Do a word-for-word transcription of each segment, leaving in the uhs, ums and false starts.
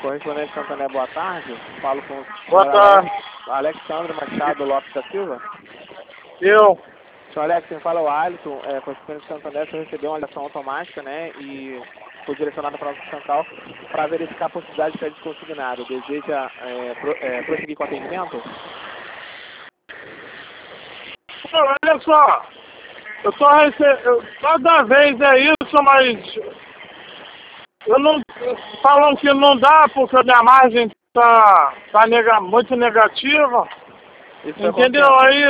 Correspondente Santander, boa tarde. Falo com o Boa tarde. Alexandre Machado Lopes da Silva. Eu. Senhor Alex, quem fala é o Alisson, é, correspondente Santander. O senhor recebeu uma ligação automática, né? E foi direcionado para a nossa central para verificar a possibilidade de crédito consignado. Deseja é, pro, é, prosseguir com o atendimento? Olha só, eu tô recebendo, toda vez é isso, mas eu não, falam que não dá porque a minha margem tá, tá nega, muito negativa, Isso entendeu? Aí,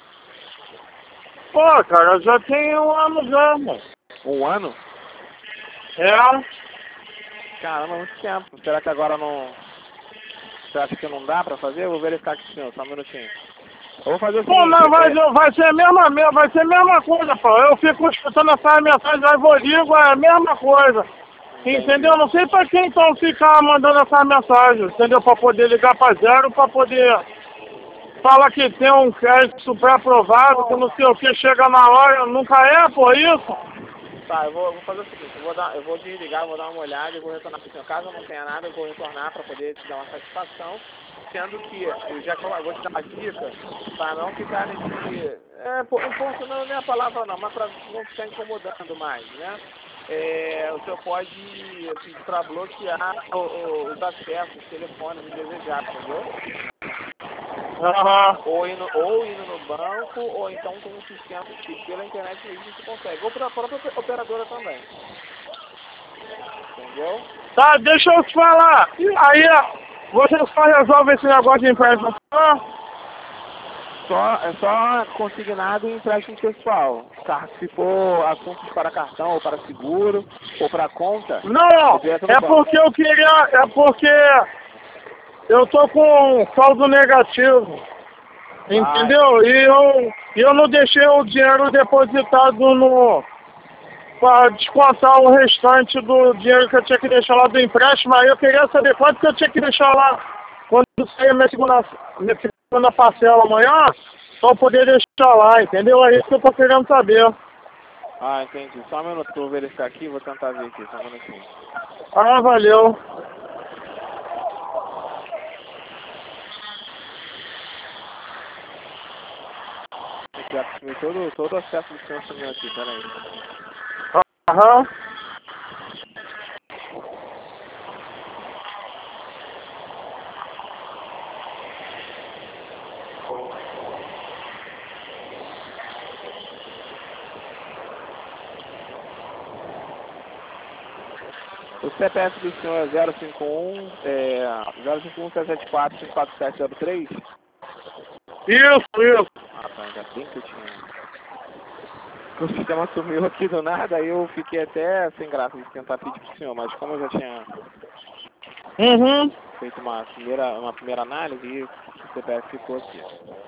pô, cara, já tem um ano já, mano. Um ano? É, Caramba, muito tempo. Será que agora não... Você acha que não dá para fazer? Eu vou verificar aqui, senhor, só um minutinho. Eu vou fazer o pô, seguinte... mas vai, é... vai ser a mesma, me- vai ser a mesma coisa, pô. Eu fico escutando essa mensagem, aí vou digo, é a mesma coisa. Entendeu? Não sei pra quem então ficar mandando essa mensagem, entendeu? Pra poder ligar pra zero, pra poder falar que tem um crédito pré-aprovado, que não sei o que, chega na hora, nunca é, pô, isso? Tá, eu vou, eu vou fazer o seguinte, eu vou, dar, eu vou desligar, vou dar uma olhada e vou retornar para o senhor. Caso não tenha nada, eu vou retornar para poder te dar uma satisfação, sendo que eu já eu vou te dar uma dica para não ficar nesse... É, pô, um ponto não é a palavra não, mas para não ficar incomodando mais, né? É, o senhor pode pedir para bloquear o, o, os acessos telefones indesejados, entendeu? Aham. Ou indo, ou indo no banco, ou então com um sistema que pela internet mesmo você consegue. Ou para a própria operadora também. Entendeu? Tá, deixa eu te falar. Aí, você só resolve esse negócio de empréstimo? Só, é só consignado em empréstimo pessoal. Se for assuntos para cartão, ou para seguro, ou para conta, Não, é direto no é banco. porque eu queria, é porque eu tô com saldo negativo, entendeu? E eu, e eu não deixei o dinheiro depositado no... para descontar o restante do dinheiro que eu tinha que deixar lá do empréstimo. Aí eu queria saber quanto que eu tinha que deixar lá quando sair minha segunda, minha segunda parcela amanhã, pra eu poder deixar lá, entendeu? É isso que eu tô querendo saber. Ah, entendi. Só um minuto que eu vou verificar aqui, vou tentar ver aqui, só um minutinho. Ah, valeu. Eu já assumi todo, todo o acesso do senhor sumiu aqui, peraí. Aham. O C P F do senhor é zero cinco um, é, zero cinco um sete sete quatro cinco quatro sete zero três? Isso, isso. Ah, tá, ainda bem que eu tinha... O sistema sumiu aqui do nada, aí eu fiquei até sem graça de tentar pedir pro senhor, mas como eu já tinha Uhum. feito uma primeira, uma primeira análise, o C P F ficou aqui.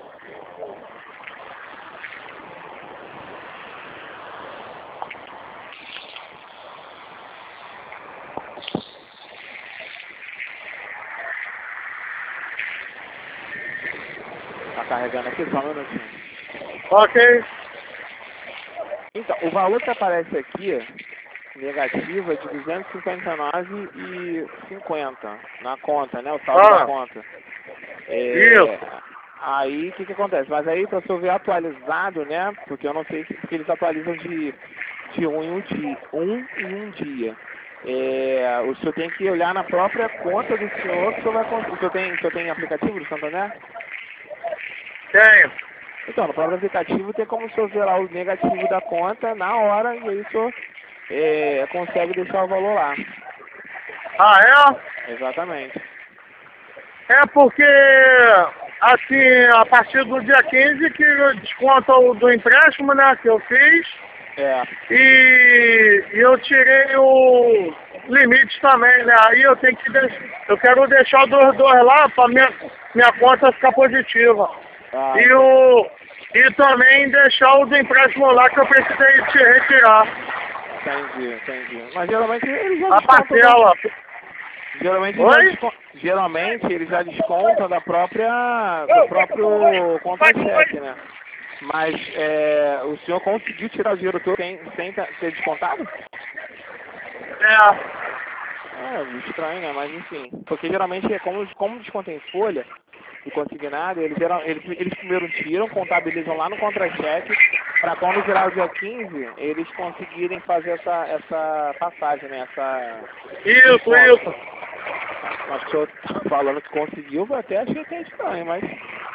Tá carregando aqui, só um minutinho. Ok. Então, o valor que aparece aqui, negativo, é de duzentos e cinquenta e nove e cinquenta na conta, né? O saldo Ah. da conta. É, Isso. aí, o que que acontece? Mas aí, para o senhor ver atualizado, né? Porque eu não sei se porque eles atualizam de, de um em um dia. Um em um dia. É, o senhor tem que olhar na própria conta do senhor, que o senhor vai conseguir. O senhor tem, o senhor tem aplicativo do Santander? Tenho. Então, no próprio aplicativo tem como o senhor ver lá o negativo da conta na hora e aí o senhor é, consegue deixar o valor lá. Ah, é? Exatamente. É porque, assim, a partir do dia quinze que desconta o do empréstimo, né, que eu fiz. É. E, e eu tirei o limite também, né? Aí eu tenho que deixar, eu quero deixar dos dois lá para minha, minha conta ficar positiva. Ah, e, o, e também deixar o do empréstimo lá que eu precisei te retirar. entendi, entendi. Mas geralmente eles já A descontam. parcela. Geralmente, Oi? já descon... geralmente eles já descontam da própria, do próprio contra-cheque, né? Mas é, o senhor conseguiu tirar o dinheiro todo sem, sem ter descontado? É. É, estranho, né? Mas enfim. Porque geralmente, é como, como descontém folha e consignado, eles, geral, eles, eles primeiro tiram, contabilizam lá no contra-cheque, para quando virar o dia quinze, eles conseguirem fazer essa, essa passagem, né? Essa... Isso, isso. Mas o senhor falando que conseguiu, eu até achei que é estranho, mas...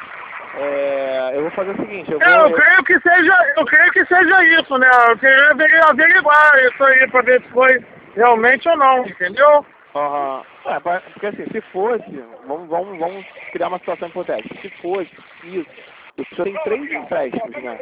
É, eu vou fazer o seguinte, eu vou... É, eu creio que seja, eu creio que seja isso, né? Eu queria averi- averiguar isso aí pra ver se foi realmente ou não, entendeu? Uhum. É, porque assim, se fosse, vamos, vamos, vamos criar uma situação hipotética. Se fosse isso, o senhor tem três empréstimos, né?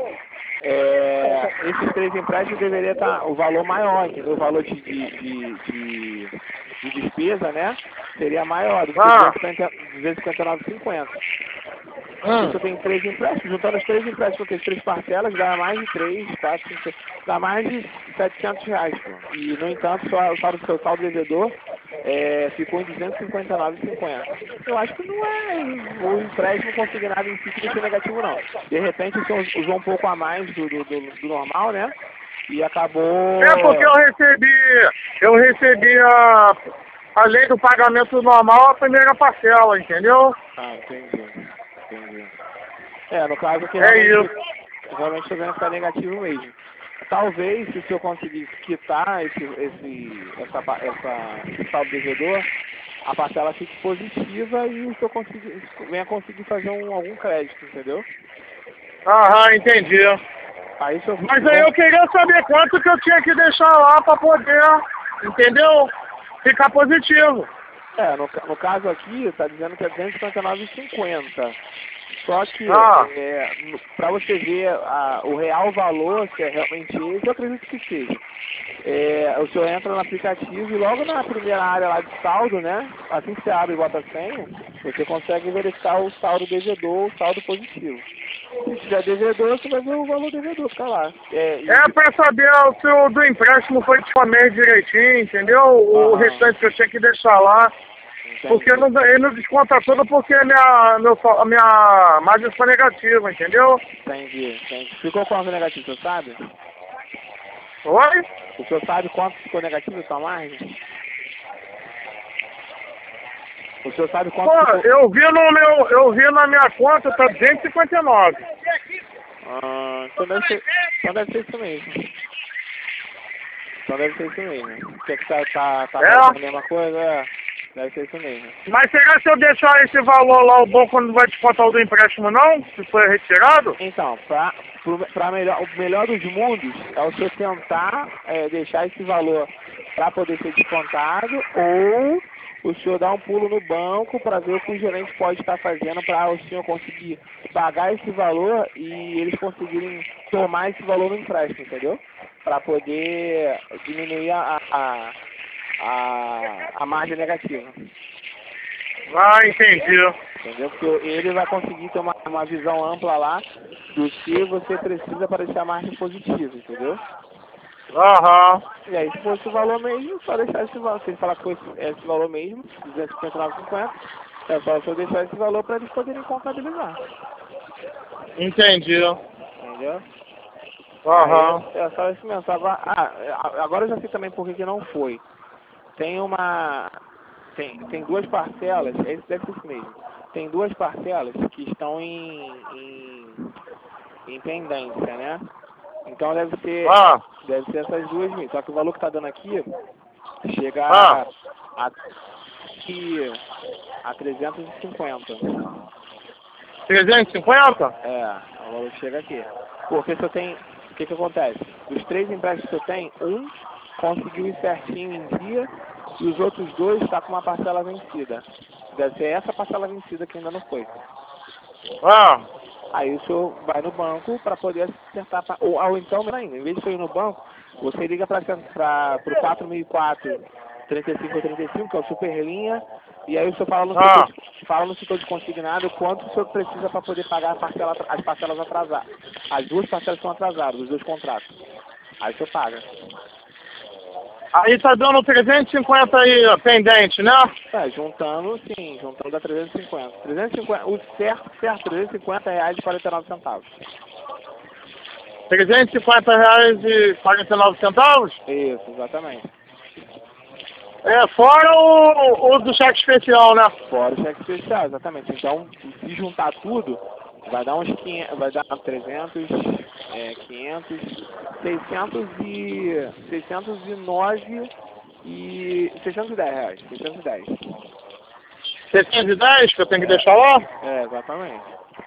É, esses três empréstimos deveria estar o valor maior, entendeu? O valor de, de, de, de, de despesa, né? Seria maior do que Ah. duzentos e cinquenta e nove reais e cinquenta centavos. Hum. Você tem três empréstimos, juntando os três empréstimos, porque as três parcelas dá mais de três, quatro, cinco, seis, dá mais de setecentos reais, pô. E, no entanto, só o saldo do seu saldo devedor é, ficou em duzentos e cinquenta e nove reais e cinquenta centavos. Eu acho que não é o empréstimo consignado em si que deixou negativo, não. De repente, o senhor usou um pouco a mais do, do, do, do normal, né? E acabou... É porque eu recebi, eu recebi a, além do pagamento normal, a primeira parcela, entendeu? Ah, entendi. Entendi. É, no caso que É realmente, isso. realmente estou vendo que está negativo mesmo. Talvez, se o senhor conseguir quitar esse, esse, essa, essa, esse saldo devedor, a parcela fique positiva e o senhor conseguir, venha conseguir fazer um, algum crédito, entendeu? Aham, entendi. Aí, senhor, Mas aí eu queria saber quanto que eu tinha que deixar lá para poder, entendeu? Ficar positivo. É, no, no caso aqui, está dizendo que é duzentos e cinquenta e nove reais e cinquenta centavos. Só que, Ah. é, para você ver a, o real valor, se é realmente esse, eu acredito que seja. É, o senhor entra no aplicativo e logo na primeira área lá de saldo, né? Assim que você abre e bota a senha, você consegue verificar o saldo devedor, o saldo positivo. Se tiver devedor, você vai ver o valor devedor que tá lá. É, e... É para saber se o do empréstimo foi de mês direitinho, entendeu? O ah, restante que eu tinha que deixar lá. entendi. Porque não, ele não desconta tudo porque a minha, meu, a minha margem foi negativa, entendeu? Entendi, entendi. Ficou quanto negativo, o senhor sabe? Oi? O senhor sabe quanto ficou negativo a sua margem? O senhor sabe quanto Pô, ficou... eu vi no meu, eu vi na minha conta, tá duzentos e cinquenta e nove. Ah, então deve ser, então deve ser isso mesmo. Então deve ser isso mesmo. Quer que tá, tá, tá É? fazendo a mesma coisa? É, deve ser isso mesmo. Mas será que se eu deixar esse valor lá, o banco não vai descontar o do empréstimo não? Se foi retirado? Então, pra, pro, pra melhor, o melhor dos mundos é o senhor tentar é, deixar esse valor para poder ser descontado, ou o senhor dar um pulo no banco para ver o que o gerente pode estar fazendo para o senhor conseguir pagar esse valor e eles conseguirem tomar esse valor no empréstimo, entendeu? Para poder diminuir a, a, a, a margem negativa. Ah, entendi. Entendeu? Porque ele vai conseguir ter uma, uma visão ampla lá do que você precisa para deixar a margem positiva, entendeu? Aham. E aí, se fosse o valor mesmo, só deixar esse valor. Se ele falar que foi esse, esse valor mesmo, duzentos e cinquenta e nove reais e cinquenta centavos, é só só deixar esse valor para eles poderem contabilizar. Entendi. Entendeu? Aham. Aí, é só isso mesmo. Agora, ah, agora eu já sei também por que que não foi. Tem uma... Tem, tem duas parcelas, esse deve ser isso mesmo. Tem duas parcelas que estão em, em, em pendência, né? Então deve ser, Ah. deve ser essas duas mil. Só que o valor que está dando aqui chega Ah. a, a, a trezentos e cinquenta. trezentos e cinquenta? É, o valor que chega aqui. Porque se eu tenho. O que que acontece? Dos três empréstimos que eu tenho, um conseguiu ir certinho em dia e os outros dois estão com uma parcela vencida. Deve ser essa parcela vencida que ainda não foi. Ah. Aí o senhor vai no banco para poder acertar, ou, ou então, melhor ainda, em vez de você ir no banco, você liga para o quatro mil e quatro, trinta e cinco trinta e cinco, que é o Superlinha, e aí o senhor fala no, Ah. setor, de, fala no setor de consignado quanto o senhor precisa para poder pagar a parcela, as parcelas atrasadas. As duas parcelas estão atrasadas, os dois contratos. Aí o senhor paga. Aí tá dando trezentos e cinquenta aí, ó, pendente, né? É, juntando, sim, juntando dá trezentos e cinquenta. trezentos e cinquenta, o certo, certo, trezentos e cinquenta reais e quarenta e nove centavos. trezentos e cinquenta reais e quarenta e nove centavos? Isso, exatamente. É, fora o, o do cheque especial, né? Fora o cheque especial, exatamente. Então, se juntar tudo, vai dar uns quinhentos, vai dar trezentos, é, quinhentos, seiscentos e seiscentos e nove e seiscentos e dez reais, seiscentos e dez. seiscentos e dez que eu tenho que É, deixar lá? é, exatamente.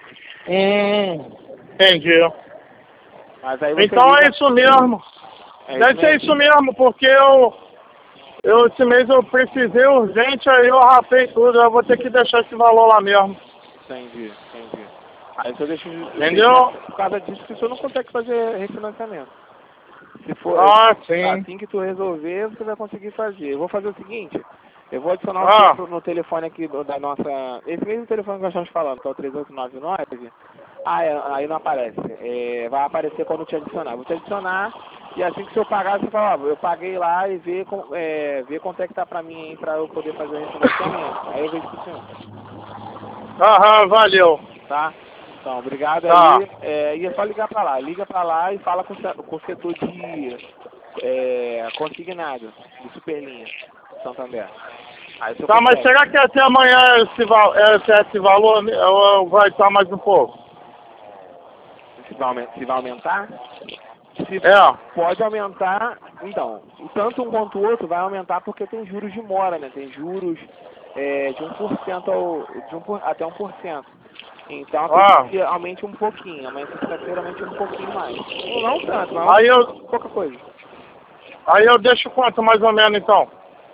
Hum, entendi. Mas aí você Então liga, é isso mesmo. é Deve isso ser mesmo. isso mesmo, porque eu, eu esse mês eu precisei urgente, aí eu rapei tudo, eu vou ter que deixar esse valor lá mesmo. Entendi, entendi. Aí você deixa os Entendeu? seiscentos por causa disso que você não consegue fazer refinanciamento. Se for Ah, sim. assim que tu resolver, você vai conseguir fazer. Eu vou fazer o seguinte, eu vou adicionar Ah, o no telefone aqui do- da nossa... Esse mesmo telefone que nós estamos falando, que é o três oito nove nove. Ah, é, aí não aparece. É, vai aparecer quando eu te adicionar. Vou te adicionar e assim que você pagar, você fala, ó, eu paguei lá e vê, com- é, vê quanto é que tá pra mim aí pra eu poder fazer o refinanciamento. Aí eu vejo com o senhor. aham, valeu. Tá? Então, obrigado Tá. aí. É, e é só ligar pra lá. Liga pra lá e fala com, o se- com o setor de é, consignado, de Superlinha, Santander. Aí você Tá, mas consegue. será que até amanhã esse, val esse, esse valor ou vai estar mais um pouco? Se vai, aumen- se vai aumentar? Se É. pode aumentar, então, tanto um quanto o outro vai aumentar porque tem juros de mora, né? Tem juros é, de um por cento ao, de um por, até um por cento. Então acredito Ah, que aumente um pouquinho, amanhã sexta-feira aumente um pouquinho mais. Não, não tanto, não, aí eu, pouca coisa. aí eu deixo quanto mais ou menos então?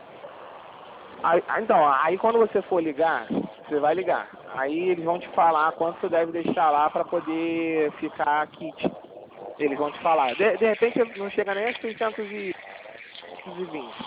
Aí, ah, então, aí quando você for ligar, você vai ligar. Aí eles vão te falar quanto você deve deixar lá para poder ficar kit. Eles vão te falar. De, de repente não chega nem a seiscentos e vinte.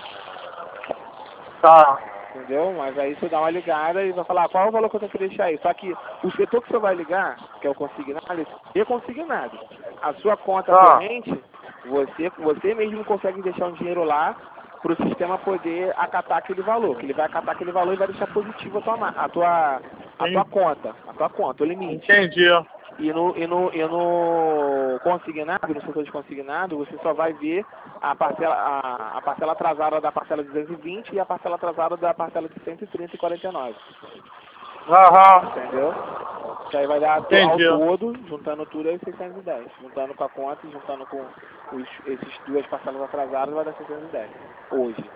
Tá. Entendeu? Mas aí você dá uma ligada e vai falar qual é o valor que eu tenho que deixar aí. Só que o setor que você vai ligar, que é o consignado, é consignado. A sua conta Tá. corrente, você, você mesmo consegue deixar um dinheiro lá para o sistema poder acatar aquele valor. Que ele vai acatar aquele valor e vai deixar positivo a tua, ma- a tua, a tua conta. A tua conta, o limite. Entendi. E no, e, no, e no consignado, no setor de consignado, você só vai ver a parcela, a, a parcela atrasada da parcela de duzentos e vinte e a parcela atrasada da parcela de cento e trinta e quarenta e nove. Aham. Entendeu? Que aí vai dar ao Entendi. todo, juntando tudo aí seiscentos e dez. Juntando com a conta e juntando com os, esses duas parcelas atrasadas vai dar seiscentos e dez. Hoje.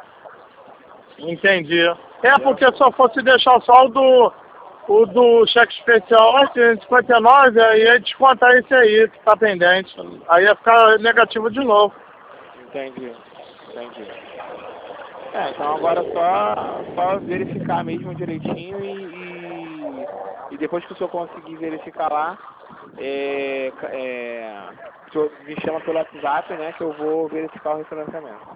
Entendi. É porque se eu fosse deixar só o do, o do cheque especial assim, cinquenta e nove, aí ia descontar esse aí que tá pendente. Aí ia ficar negativo de novo. Entendi. Entendi. É, então agora é só, só verificar mesmo direitinho e, e, e depois que o senhor conseguir verificar lá, é, é, o senhor me chama pelo WhatsApp, né, que eu vou verificar o refinanciamento.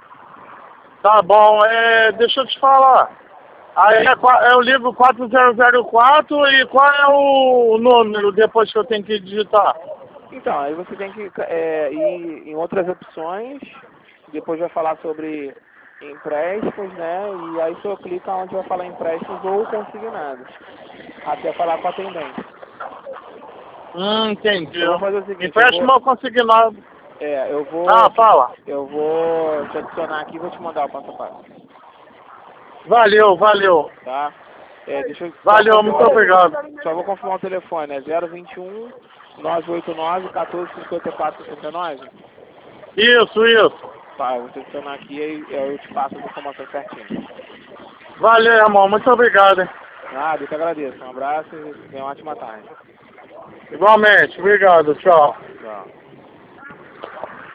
Tá bom, é, deixa eu te falar. Aí é, qua- é o livro quatro zero zero quatro e qual é o número depois que eu tenho que digitar? Então, aí você tem que é, ir em outras opções, depois vai falar sobre empréstimos, né, e aí o senhor clica onde vai falar empréstimos ou consignados, até falar com a atendente. Hum, entendi. Eu vou fazer o seguinte, eu Empréstimo vou, ou consignado? é, eu vou, Ah, fala. eu vou te adicionar aqui e vou te mandar o passo a passo, Valeu, valeu. tá? É, deixa eu só Valeu, muito confirmar, obrigado. só vou confirmar o telefone, é zero vinte e um, nove oito nove, um quatro cinco quatro cinco nove? Isso, isso. Tá, eu vou te adicionar aqui e aí eu te passo as informações certinho. Valeu, irmão, muito obrigado, hein. Nada, eu que agradeço. Um abraço e tenha uma ótima tarde. Igualmente, obrigado, tchau.